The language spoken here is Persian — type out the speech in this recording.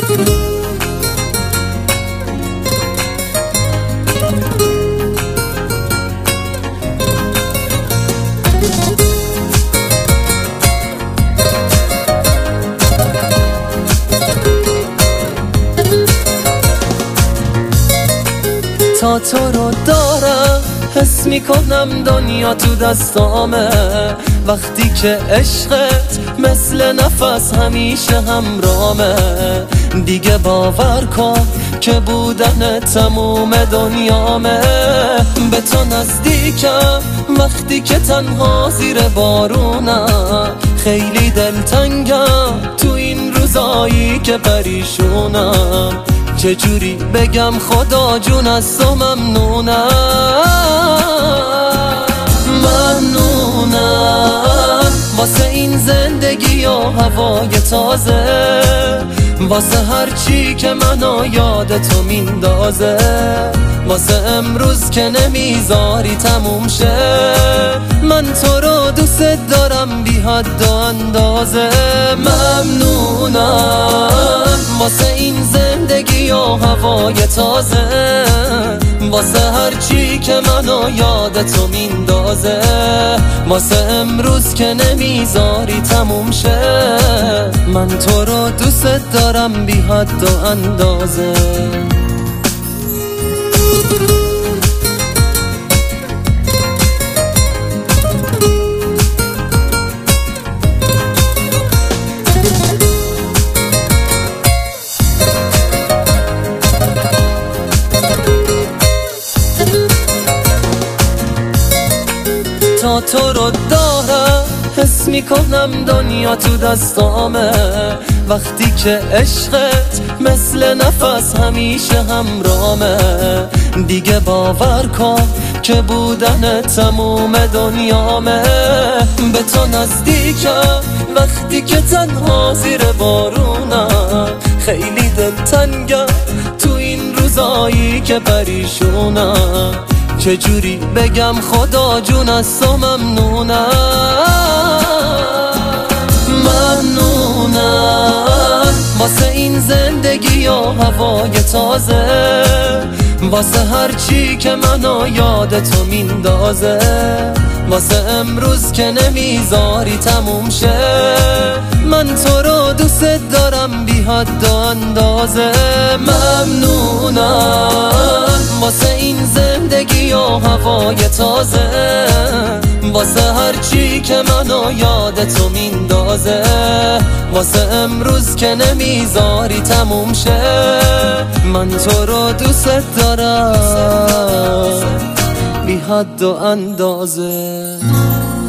تا تو رو دارم حس میکنم دنیا تو دستامه، وقتی که عشقت مثل نفس همیشه همرامه. دیگه باور کن که بودن تموم دنیامه. به تو نزدیکم وقتی که تنها زیر بارونم، خیلی دلتنگم تو این روزایی که پریشونم. چجوری بگم خدا جون از تو ممنونم، ممنونم واسه این زندگی و هوای تازه، واسه هر چی که منو یاد تو میندازه، واسه امروز که نمیذاری تموم شه. من تو رو دوست دارم بی حد و اندازه، ممنونم واسه این زندگی و هوای تازه، واسه هر چی که منو یاد تو میندازه، واسه امروز که نمیذاری تموم شه. من تو رو دوست دارم بی حد و اندازه. تا تو رو دارم حس میکنم دنیا تو دستامه، وقتی که عشقت مثل نفس همیشه همرامه. دیگه باور کن که بودن تموم دنیامه. به تو نزدیکم وقتی که تنها زیر بارونم، خیلی دلتنگم تو این روزایی که پریشونم. چجوری بگم خدا جون از تو ممنونم، ممنونم واسه این زندگی و هوای تازه، واسه هر چی که منو یاد تو میندازه، واسه امروز که نمیذاری تموم شه. من تو رو دوست دارم بی حد و اندازه، ممنونم واسه این زندگی و هوای تازه، واسه هر چی که منو یاد تو میندازه، واسه امروز که نمیذاری تموم شه. من تو رو دوست دارم بی حد و اندازه.